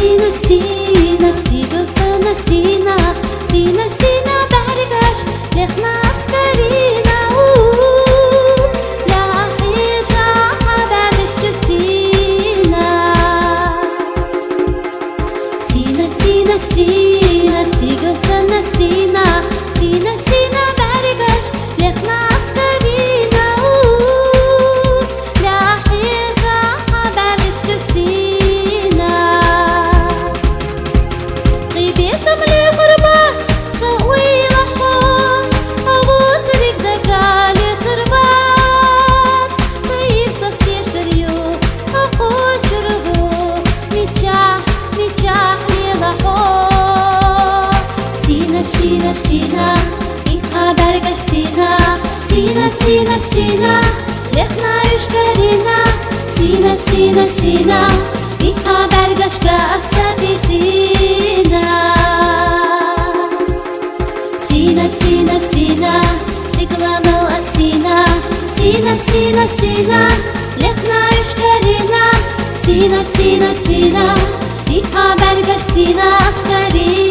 سينا سينا ستيغل سنة سينا سينا سينا برگشت لخنا اسكرينا لا حيجا حبرش سينا سينا سينا سينا ستيغل سنة سينا سينا سينا برگشت لخنا اسكرينا لا حيجا حبرش سينا غيبي سملي غربات سوي لحظات أبوت لك دقالي تربات صيب صفتي شريو أقول جربو نجاح نجاح لي لحظات سينا سينا سينا إيقا برگشت سينا سينا سينا سينا لخنا يشكرينا سينا سينا سينا إيقا برگشت كأساتي سينا سينا سينا سينا استقلال الأسينا سينا سينا سينا لخنا يشكرينا سينا سينا سينا إيقا برگشت سينا أسكرينا